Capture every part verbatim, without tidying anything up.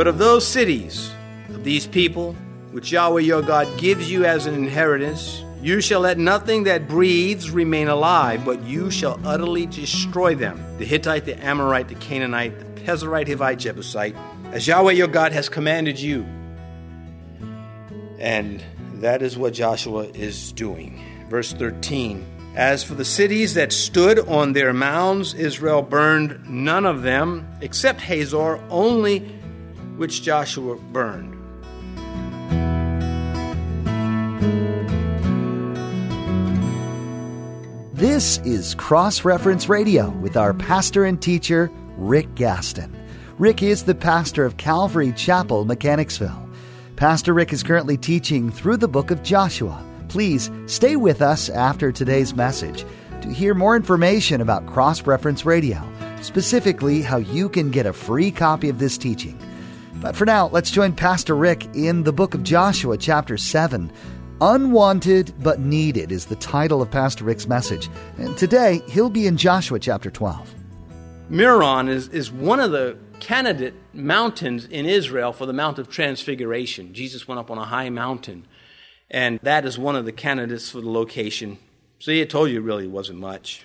But of those cities, of these people, which Yahweh your God gives you as an inheritance, you shall let nothing that breathes remain alive, but you shall utterly destroy them. The Hittite, the Amorite, the Canaanite, the Pezerite, Hivite, Jebusite, as Yahweh your God has commanded you. And that is what Joshua is doing. Verse thirteen. As for the cities that stood on their mounds, Israel burned none of them, except Hazor, only which Joshua burned. This is Cross-Reference Radio with our pastor and teacher, Rick Gaston. Rick is the pastor of Calvary Chapel, Mechanicsville. Pastor Rick is currently teaching through the book of Joshua. Please stay with us after today's message to hear more information about Cross-Reference Radio, specifically how you can get a free copy of this teaching. But for now, let's join Pastor Rick in the book of Joshua, chapter seven. Unwanted but Needed is the title of Pastor Rick's message. And today, he'll be in Joshua chapter twelve. Meron is, is one of the candidate mountains in Israel for the Mount of Transfiguration. Jesus went up on a high mountain, and that is one of the candidates for the location. See, I told you it really wasn't much.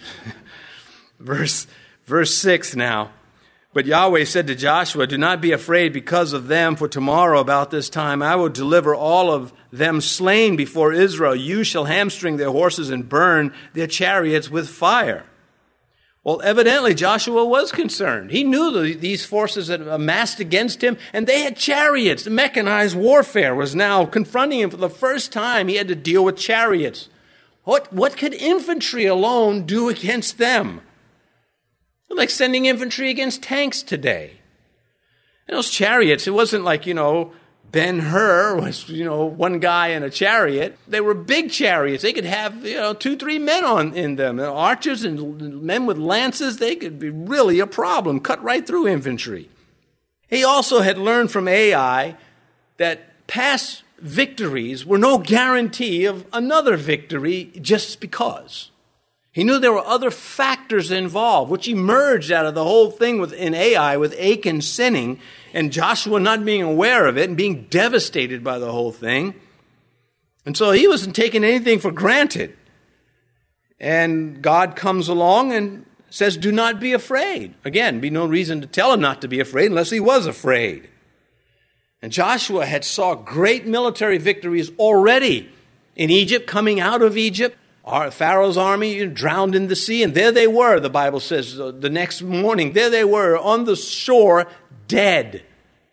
verse, verse six now. But Yahweh said to Joshua, do not be afraid because of them, for tomorrow about this time I will deliver all of them slain before Israel. You shall hamstring their horses and burn their chariots with fire. Well, evidently Joshua was concerned. He knew that these forces had amassed against him, and they had chariots. Mechanized warfare was now confronting him for the first time. He had to deal with chariots. What, what could infantry alone do against them? Like sending infantry against tanks today. And those chariots, it wasn't like, you know, Ben-Hur was, you know, one guy in a chariot. They were big chariots. They could have, you know, two, three men on in them. Archers and men with lances, they could be really a problem, cut right through infantry. He also had learned from Ai that past victories were no guarantee of another victory just because. He knew there were other factors involved, which emerged out of the whole thing with in Ai, with Achan sinning, and Joshua not being aware of it and being devastated by the whole thing. And so he wasn't taking anything for granted. And God comes along and says, do not be afraid. Again, be no reason to tell him not to be afraid unless he was afraid. And Joshua had saw great military victories already in Egypt, coming out of Egypt. Our Pharaoh's army drowned in the sea, and there they were, the Bible says, the next morning, there they were on the shore, dead.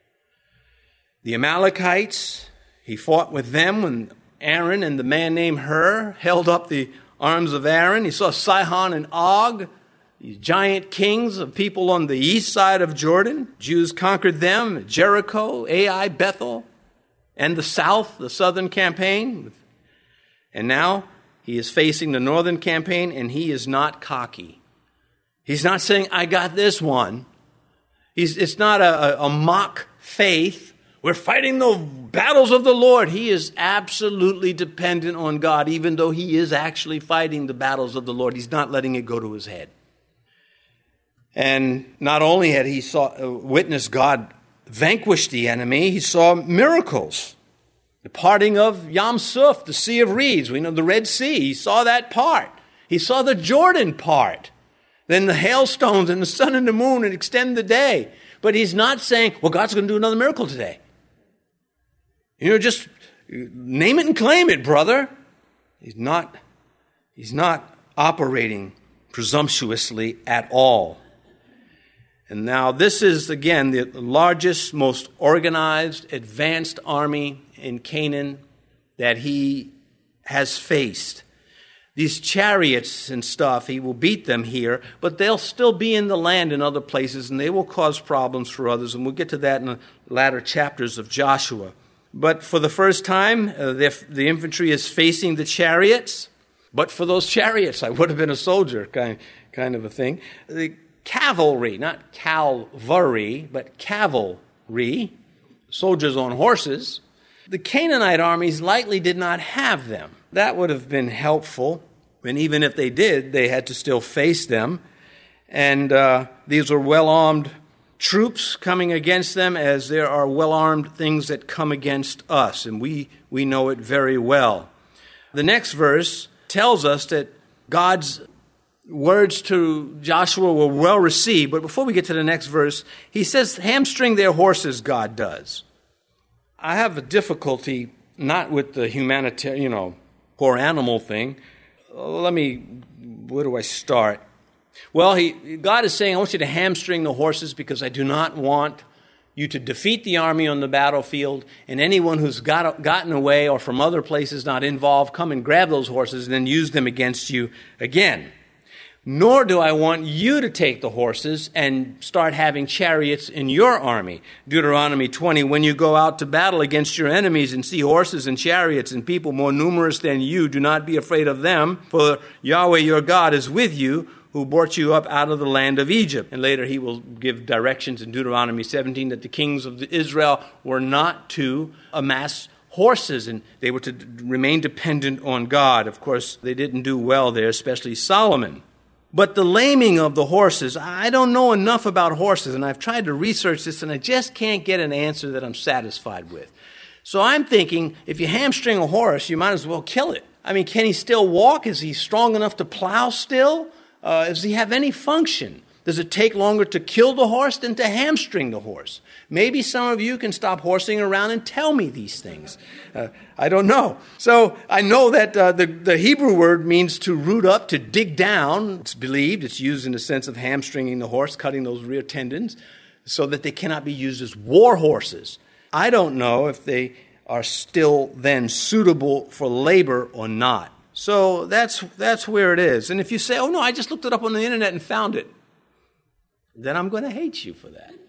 The Amalekites, he fought with them when Aaron and the man named Hur held up the arms of Aaron. He saw Sihon and Og, these giant kings of people on the east side of Jordan. Jews conquered them, Jericho, Ai, Bethel, and the south, the southern campaign. And now he is facing the northern campaign, and he is not cocky. He's not saying, I got this one. He's, it's not a, a, a mock faith. We're fighting the battles of the Lord. He is absolutely dependent on God, even though he is actually fighting the battles of the Lord. He's not letting it go to his head. And not only had he saw, uh, witnessed God vanquish the enemy, he saw miracles. The parting of Yam Suf, the Sea of Reeds. We know the Red Sea. He saw that part. He saw the Jordan part. Then the hailstones and the sun and the moon and extend the day. But he's not saying, well, God's going to do another miracle today. You know, just name it and claim it, brother. He's not, he's not operating presumptuously at all. And now this is, again, the largest, most organized, advanced army in Canaan that he has faced. These chariots and stuff, he will beat them here, but they'll still be in the land in other places, and they will cause problems for others, and we'll get to that in the latter chapters of Joshua. But for the first time, uh, the, the infantry is facing the chariots, but for those chariots, I would have been a soldier, kind, kind of a thing. The cavalry, not Calvary, but cavalry, soldiers on horses. The Canaanite armies likely did not have them. That would have been helpful, and even if they did, they had to still face them. And uh, these were well-armed troops coming against them as there are well-armed things that come against us, and we, we know it very well. The next verse tells us that God's words to Joshua were well received, but before we get to the next verse, he says, hamstring their horses, God does. I have a difficulty not with the humanitarian, you know, poor animal thing. Let me, where do I start? Well, he, God is saying, I want you to hamstring the horses because I do not want you to defeat the army on the battlefield, and anyone who's got, gotten away or from other places not involved, come and grab those horses and then use them against you again. Nor do I want you to take the horses and start having chariots in your army. Deuteronomy twenty, when you go out to battle against your enemies and see horses and chariots and people more numerous than you, do not be afraid of them, for Yahweh your God is with you, who brought you up out of the land of Egypt. And later he will give directions in Deuteronomy seventeen that the kings of Israel were not to amass horses, and they were to remain dependent on God. Of course, they didn't do well there, especially Solomon. But the laming of the horses, I don't know enough about horses, and I've tried to research this, and I just can't get an answer that I'm satisfied with. So I'm thinking, if you hamstring a horse, you might as well kill it. I mean, can he still walk? Is he strong enough to plow still? Uh, does he have any function? Does it take longer to kill the horse than to hamstring the horse? Maybe some of you can stop horsing around and tell me these things. Uh, I don't know. So I know that uh, the, the Hebrew word means to root up, to dig down. It's believed. It's used in the sense of hamstringing the horse, cutting those rear tendons, so that they cannot be used as war horses. I don't know if they are still then suitable for labor or not. So that's that's where it is. And if you say, oh, no, I just looked it up on the internet and found it, then I'm going to hate you for that.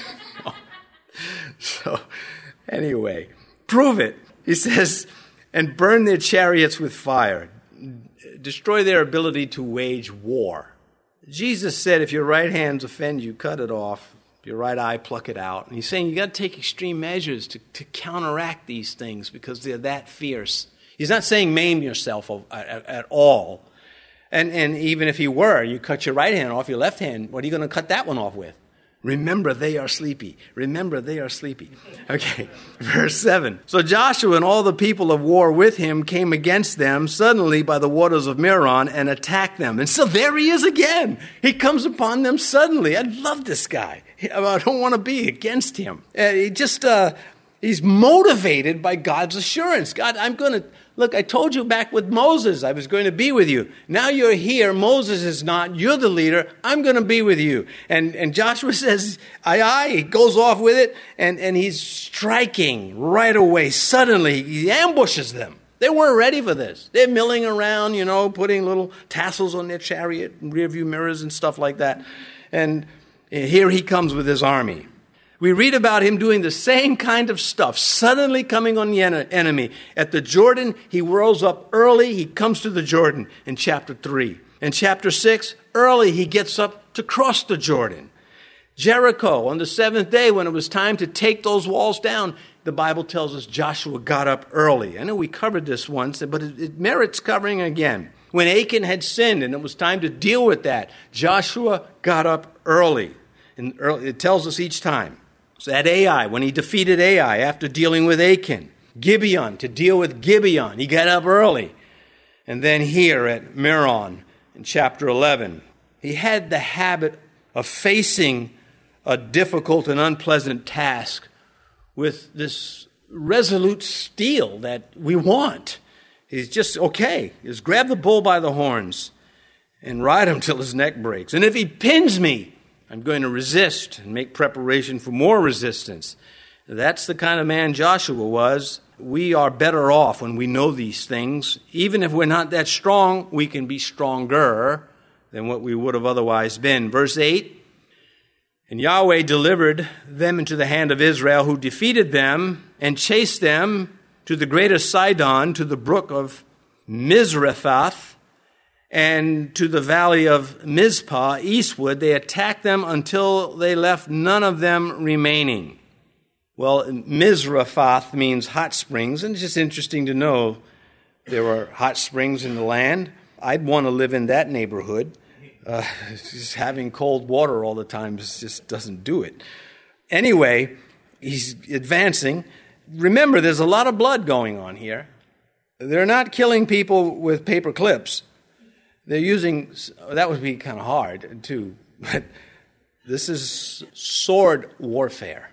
So anyway, prove it. He says, and burn their chariots with fire. Destroy their ability to wage war. Jesus said, if your right hands offend you, cut it off. If your right eye, pluck it out. And he's saying you got to take extreme measures to, to counteract these things because they're that fierce. He's not saying maim yourself at, at, at all. And, and even if he were, you cut your right hand off, your left hand, what are you going to cut that one off with? Remember, they are sleepy. Remember, they are sleepy. Okay, verse seven. So Joshua and all the people of war with him came against them suddenly by the waters of Meron and attacked them. And so there he is again. He comes upon them suddenly. I love this guy. I don't want to be against him. Uh, he just, uh, he's motivated by God's assurance. God, I'm going to, look, I told you back with Moses, I was going to be with you. Now you're here. Moses is not. You're the leader. I'm going to be with you. And and Joshua says, aye, aye. He goes off with it, and, and he's striking right away. Suddenly, he ambushes them. They weren't ready for this. They're milling around, you know, putting little tassels on their chariot, and rear view mirrors and stuff like that. And here he comes with his army. We read about him doing the same kind of stuff, suddenly coming on the en- enemy. At the Jordan, he whirls up early. He comes to the Jordan in chapter three. In chapter six, early he gets up to cross the Jordan. Jericho, on the seventh day, when it was time to take those walls down, the Bible tells us Joshua got up early. I know we covered this once, but it, it merits covering again. When Achan had sinned and it was time to deal with that, Joshua got up early. And early, it tells us each time. So at Ai, when he defeated Ai after dealing with Achan. Gibeon, to deal with Gibeon, he got up early. And then here at Meron in chapter eleven, he had the habit of facing a difficult and unpleasant task with this resolute steel that we want. He's just, okay, just grab the bull by the horns and ride him till his neck breaks. And if he pins me, I'm going to resist and make preparation for more resistance. That's the kind of man Joshua was. We are better off when we know these things. Even if we're not that strong, we can be stronger than what we would have otherwise been. Verse eight, and Yahweh delivered them into the hand of Israel, who defeated them and chased them to the greater Sidon, to the brook of Mizrephath, and to the valley of Mizpah eastward. They attacked them until they left none of them remaining. Well, Mizrephath means hot springs, and it's just interesting to know there were hot springs in the land. I'd want to live in that neighborhood. Uh, just having cold water all the time just doesn't do it. Anyway, he's advancing. Remember, there's a lot of blood going on here. They're not killing people with paper clips. They're using, that would be kind of hard too, but this is sword warfare.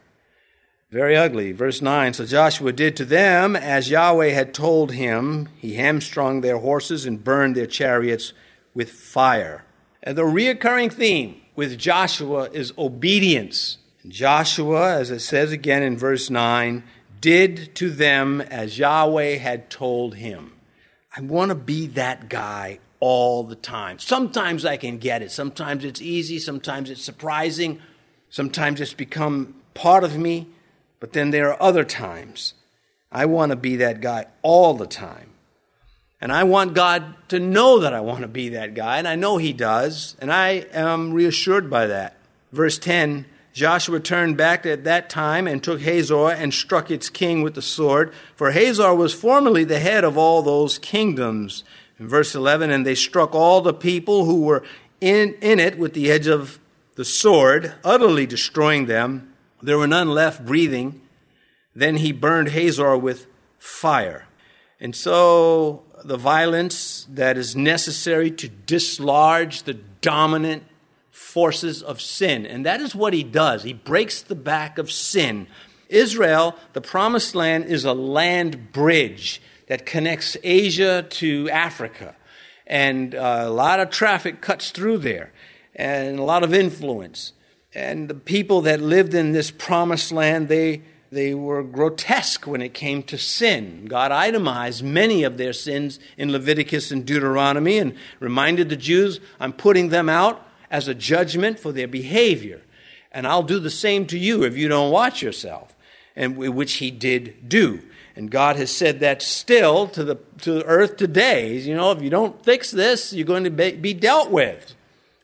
Very ugly. Verse nine, so Joshua did to them as Yahweh had told him. He hamstrung their horses and burned their chariots with fire. And the reoccurring theme with Joshua is obedience. And Joshua, as it says again in verse nine, did to them as Yahweh had told him. I want to be that guy all the time. Sometimes I can get it. Sometimes it's easy. Sometimes it's surprising. Sometimes it's become part of me. But then there are other times I want to be that guy all the time. And I want God to know that I want to be that guy, and I know he does, and I am reassured by that. Verse ten, Joshua turned back at that time and took Hazor and struck its king with the sword, for Hazor was formerly the head of all those kingdoms. In verse eleven, and they struck all the people who were in, in it with the edge of the sword, utterly destroying them. There were none left breathing. Then he burned Hazor with fire. And so the violence that is necessary to dislodge the dominant forces of sin. And that is what he does. He breaks the back of sin. Israel, the promised land, is a land bridge that connects Asia to Africa. And uh, a lot of traffic cuts through there, and a lot of influence. And the people that lived in this promised land, they they were grotesque when it came to sin. God itemized many of their sins in Leviticus and Deuteronomy and reminded the Jews, I'm putting them out as a judgment for their behavior. And I'll do the same to you if you don't watch yourself. And which he did do. And God has said that still to the to the earth today. You know, if you don't fix this, you're going to be, be dealt with.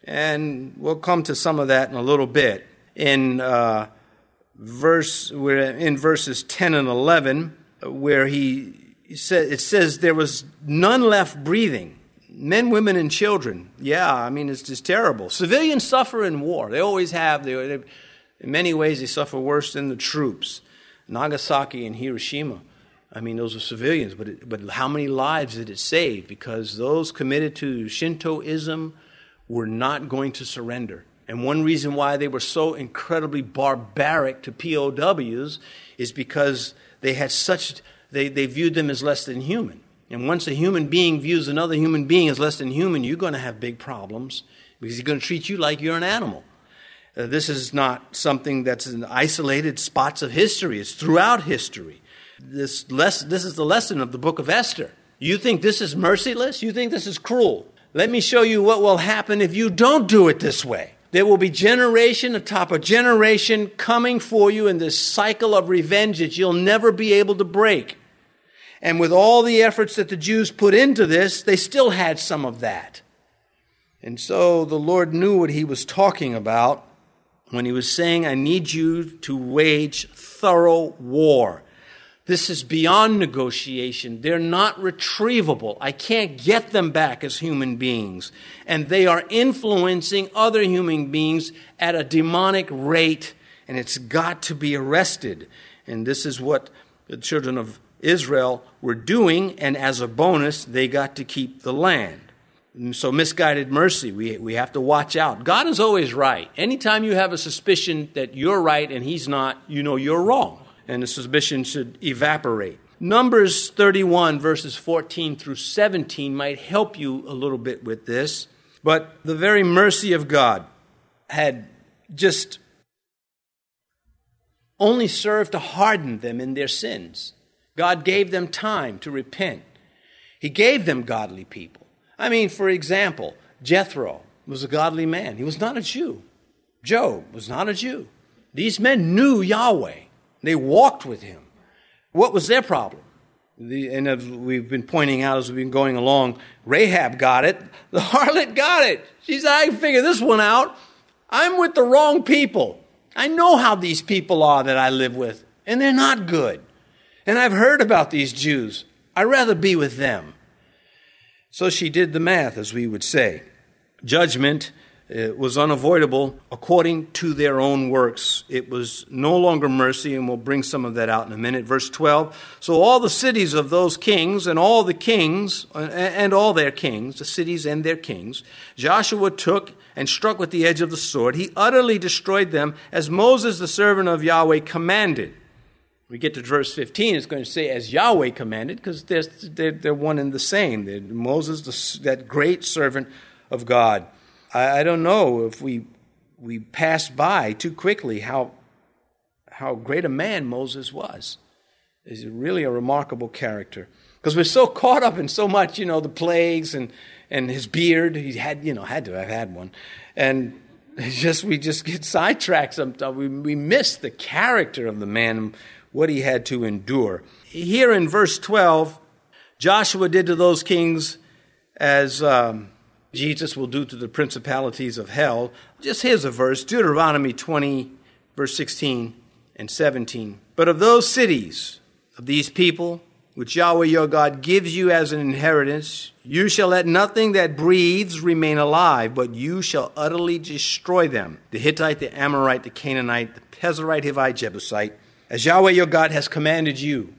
And we'll come to some of that in a little bit. In uh, verse, we're in verses ten and eleven, where he, he said, it says there was none left breathing, men, women, and children. Yeah, I mean it's just terrible. Civilians suffer in war; they always have. They, they, in many ways, they suffer worse than the troops. Nagasaki and Hiroshima. I mean, those are civilians, but it, but how many lives did it save? Because those committed to Shintoism were not going to surrender. And one reason why they were so incredibly barbaric to P O Ws is because they had such, they, they viewed them as less than human. And once a human being views another human being as less than human, you're going to have big problems because he's going to treat you like you're an animal. Uh, this is not something that's in isolated spots of history. It's throughout history. This, less, this is the lesson of the book of Esther. You think this is merciless? You think this is cruel? Let me show you what will happen if you don't do it this way. There will be generation atop a generation coming for you in this cycle of revenge that you'll never be able to break. And with all the efforts that the Jews put into this, they still had some of that. And so the Lord knew what he was talking about when he was saying, I need you to wage thorough war. This is beyond negotiation. They're not retrievable. I can't get them back as human beings. And they are influencing other human beings at a demonic rate, and it's got to be arrested. And this is what the children of Israel were doing, and as a bonus, they got to keep the land. And so misguided mercy, we, we have to watch out. God is always right. Anytime you have a suspicion that you're right and he's not, you know you're wrong. And the suspicion should evaporate. Numbers thirty-one, verses fourteen through seventeen might help you a little bit with this. But the very mercy of God had just only served to harden them in their sins. God gave them time to repent. He gave them godly people. I mean, for example, Jethro was a godly man. He was not a Jew. Job was not a Jew. These men knew Yahweh. They walked with him. What was their problem? The, and as we've been pointing out as we've been going along, Rahab got it. The harlot got it. She said, I can figure this one out. I'm with the wrong people. I know how these people are that I live with, and they're not good. And I've heard about these Jews. I'd rather be with them. So she did the math, as we would say. judgment uh, was unavoidable according to their own works. It was no longer mercy, and we'll bring some of that out in a minute. Verse twelve, so all the cities of those kings and all the kings uh, and all their kings, the cities and their kings, Joshua took and struck with the edge of the sword. He utterly destroyed them as Moses, the servant of Yahweh, commanded. We get to verse fifteen, it's going to say, as Yahweh commanded, because they're, they're, they're one and the same. They're Moses, the, that great servant of God. I, I don't know if we we pass by too quickly how, how great a man Moses was. He's really a remarkable character. Because we're so caught up in so much, you know, the plagues and, and his beard. He had, you know, had to have had one. And it's just we just get sidetracked sometimes. We, we miss the character of the man, what he had to endure. Here in verse twelve, Joshua did to those kings as um, Jesus will do to the principalities of hell. Just here's a verse, Deuteronomy twenty, verse sixteen and seventeen. But of those cities, of these people, which Yahweh your God gives you as an inheritance, you shall let nothing that breathes remain alive, but you shall utterly destroy them. The Hittite, the Amorite, the Canaanite, the Pezerite, Hivite, Jebusite, as Yahweh your God has commanded you.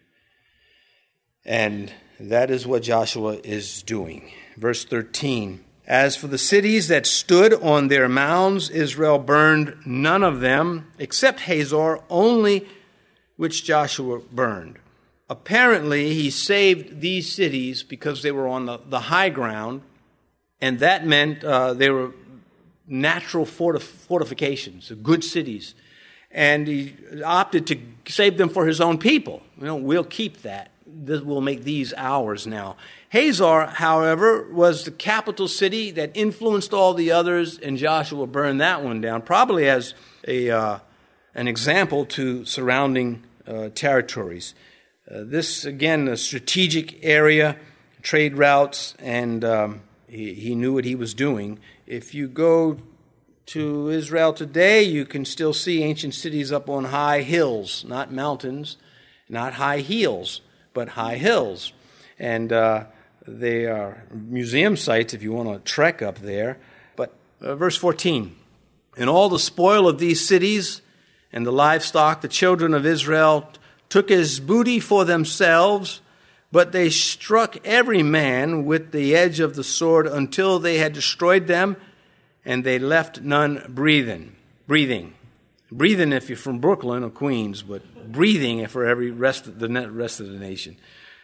And that is what Joshua is doing. Verse thirteen, as for the cities that stood on their mounds, Israel burned none of them, except Hazor, only which Joshua burned. Apparently, he saved these cities because they were on the, the high ground, and that meant uh, they were natural fortif- fortifications, good cities. And he opted to save them for his own people. You know, we'll keep that. This will make these ours now. Hazor, however, was the capital city that influenced all the others, and Joshua burned that one down, probably as a uh, an example to surrounding uh, territories. Uh, this, again, a strategic area, trade routes, and um, he, he knew what he was doing. If you go to Israel today, you can still see ancient cities up on high hills, not mountains, not high heels, but high hills. And uh, they are museum sites if you want to trek up there. But uh, verse fourteen, and all the spoil of these cities and the livestock, the children of Israel took as booty for themselves, but they struck every man with the edge of the sword until they had destroyed them, and they left none breathing. Breathing. Breathing if you're from Brooklyn or Queens, but breathing for every rest of the rest of the nation.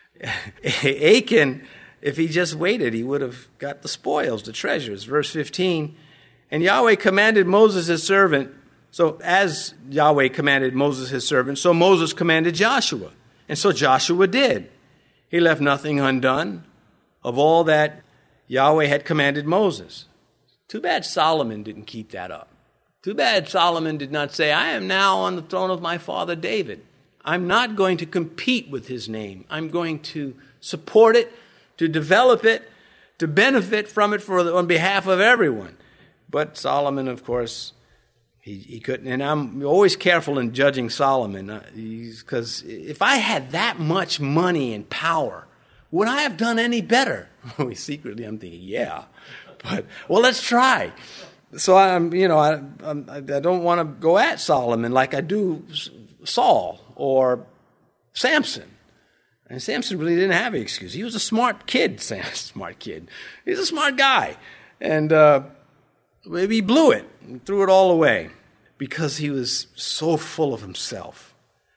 Achan, if he just waited, he would have got the spoils, the treasures. Verse fifteen, and Yahweh commanded Moses his servant, so as Yahweh commanded Moses his servant, so Moses commanded Joshua. And so Joshua did. He left nothing undone of all that Yahweh had commanded Moses. Too bad Solomon didn't keep that up. Too bad Solomon did not say, I am now on the throne of my father David. I'm not going to compete with his name. I'm going to support it, to develop it, to benefit from it for on behalf of everyone. But Solomon, of course, he, he couldn't. And I'm always careful in judging Solomon, because if I had that much money and power, would I have done any better? Secretly, I'm thinking, yeah. But, well, let's try. So I'm, you know, I, I'm, I don't want to go at Solomon like I do Saul or Samson. And Samson really didn't have an excuse. He was a smart kid, smart kid. He's a smart guy. And uh, maybe he blew it and threw it all away because he was so full of himself.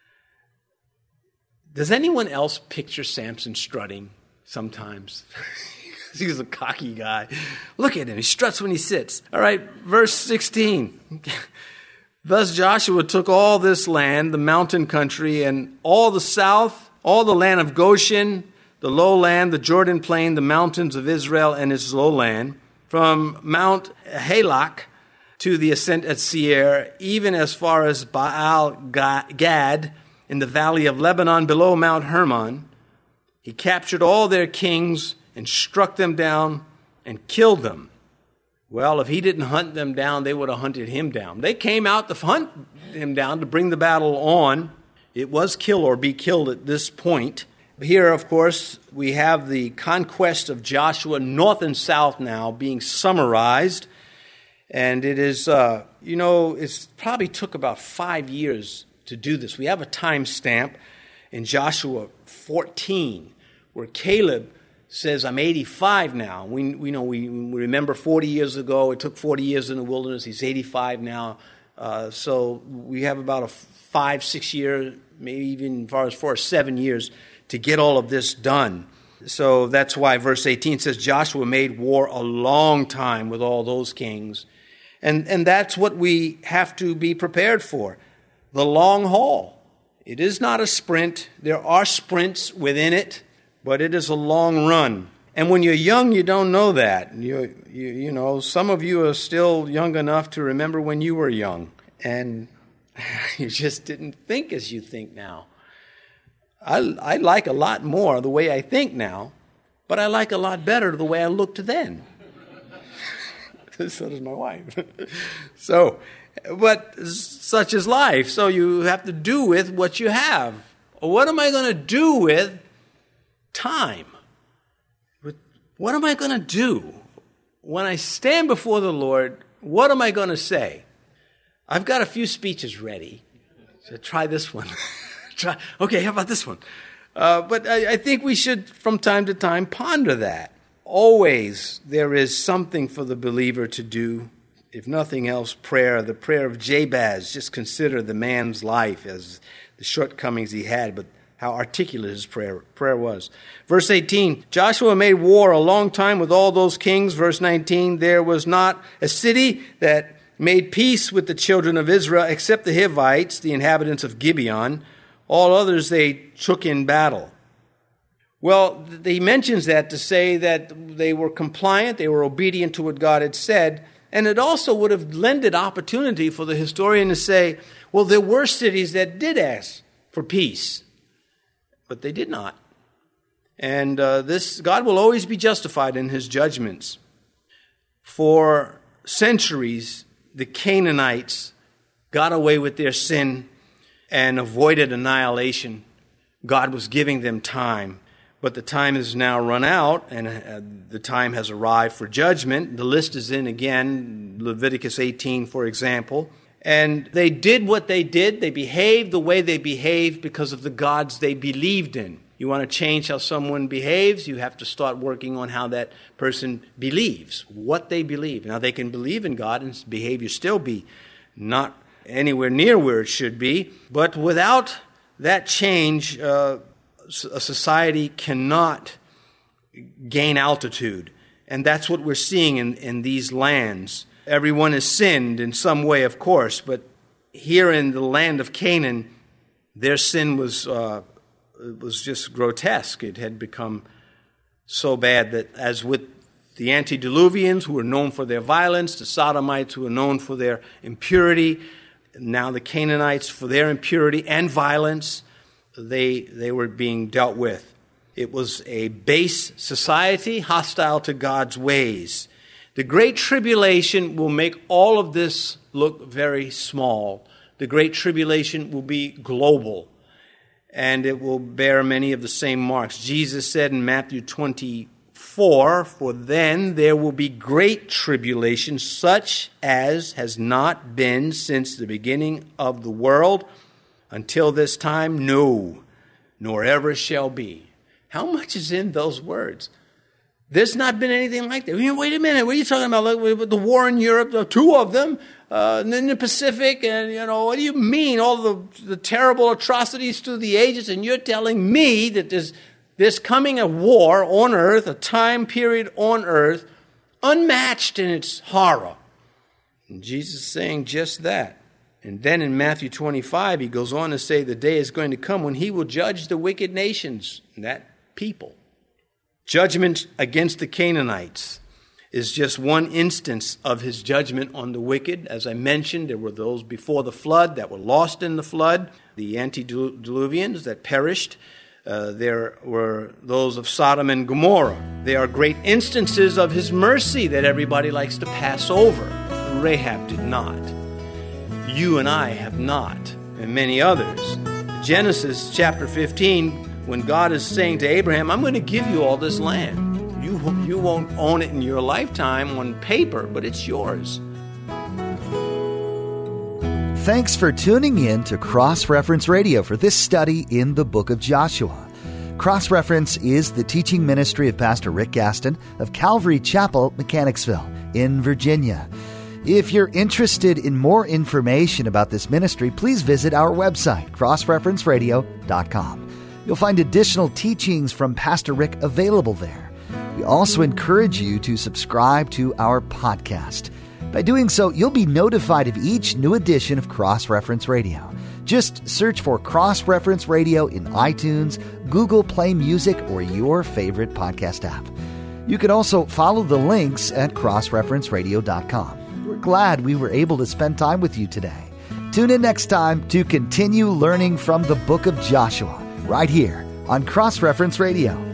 Does anyone else picture Samson strutting sometimes? He was a cocky guy. Look at him. He struts when he sits. All right, verse sixteen. Thus Joshua took all this land, the mountain country, and all the south, all the land of Goshen, the lowland, the Jordan plain, the mountains of Israel and its lowland, from Mount Halak to the ascent at Seir, even as far as Baal Gad in the valley of Lebanon below Mount Hermon. He captured all their kings and struck them down and killed them. Well, if he didn't hunt them down, they would have hunted him down. They came out to hunt him down to bring the battle on. It was kill or be killed at this point. Here, of course, we have the conquest of Joshua, north and south now, being summarized. And it is, uh, you know, it probably took about five years to do this. We have a time stamp in Joshua fourteen, where Caleb says, I'm eighty-five now. We, we know, we, we remember forty years ago, it took forty years in the wilderness. He's eighty-five now. Uh, so we have about a five, six year, maybe even as far as four or seven years to get all of this done. So that's why verse eighteen says Joshua made war a long time with all those kings. And, and that's what we have to be prepared for, the long haul. It is not a sprint. There are sprints within it, but it is a long run. And when you're young, you don't know that. You, you, you know, some of you are still young enough to remember when you were young, and you just didn't think as you think now. I, I like a lot more the way I think now, but I like a lot better the way I looked then. So does my wife. So, but such is life. So you have to do with what you have. What am I going to do with time? What am I going to do when I stand before the Lord? What am I going to say? I've got a few speeches ready. So try this one. try. Okay, how about this one? Uh, but I, I think we should, from time to time, ponder that. Always there is something for the believer to do. If nothing else, prayer. The prayer of Jabez. Just consider the man's life as the shortcomings he had, but how articulate his prayer, prayer was. Verse eighteen, Joshua made war a long time with all those kings. Verse nineteen, there was not a city that made peace with the children of Israel except the Hivites, the inhabitants of Gibeon. All others they took in battle. Well, he mentions that to say that they were compliant, they were obedient to what God had said, and it also would have lended opportunity for the historian to say, well, there were cities that did ask for peace, but they did not. And uh, this God will always be justified in his judgments. For centuries, the Canaanites got away with their sin and avoided annihilation. God was giving them time. But the time has now run out, and uh, the time has arrived for judgment. The list is in again, Leviticus eighteen, for example. And they did what they did. They behaved the way they behaved because of the gods they believed in. You want to change how someone behaves, you have to start working on how that person believes, what they believe. Now, they can believe in God and behavior still be not anywhere near where it should be. But without that change, uh, a society cannot gain altitude. And that's what we're seeing in, in these lands. Everyone has sinned in some way, of course, but here in the land of Canaan, their sin was uh, was just grotesque. It had become so bad that, as with the antediluvians, who were known for their violence, the Sodomites, who were known for their impurity, now the Canaanites for their impurity and violence, they they were being dealt with. It was a base society, hostile to God's ways. The Great Tribulation will make all of this look very small. The Great Tribulation will be global, and it will bear many of the same marks. Jesus said in Matthew twenty-four, "For then there will be great tribulation, such as has not been since the beginning of the world, until this time, no, nor ever shall be." How much is in those words? There's not been anything like that. Wait a minute, what are you talking about? Like, the war in Europe, the two of them, uh, and then the Pacific, and, you know, what do you mean? All the, the terrible atrocities through the ages, and you're telling me that there's, there's coming a war on earth, a time period on earth, unmatched in its horror. And Jesus is saying just that. And then in Matthew twenty-five, he goes on to say the day is going to come when he will judge the wicked nations, that people. Judgment against the Canaanites is just one instance of his judgment on the wicked. As I mentioned, there were those before the flood that were lost in the flood, the antediluvians that perished. Uh, there were those of Sodom and Gomorrah. They are great instances of his mercy that everybody likes to pass over. Rahab did not. You and I have not, and many others. Genesis chapter fifteen when God is saying to Abraham, I'm going to give you all this land. You, you won't own it in your lifetime on paper, but it's yours. Thanks for tuning in to Cross Reference Radio for this study in the book of Joshua. Cross Reference is the teaching ministry of Pastor Rick Gaston of Calvary Chapel, Mechanicsville, in Virginia. If you're interested in more information about this ministry, please visit our website, cross reference radio dot com. You'll find additional teachings from Pastor Rick available there. We also encourage you to subscribe to our podcast. By doing so, you'll be notified of each new edition of Cross Reference Radio. Just search for Cross Reference Radio in iTunes, Google Play Music, or your favorite podcast app. You can also follow the links at cross reference radio dot com. We're glad we were able to spend time with you today. Tune in next time to continue learning from the book of Joshua, right here on Cross Reference Radio.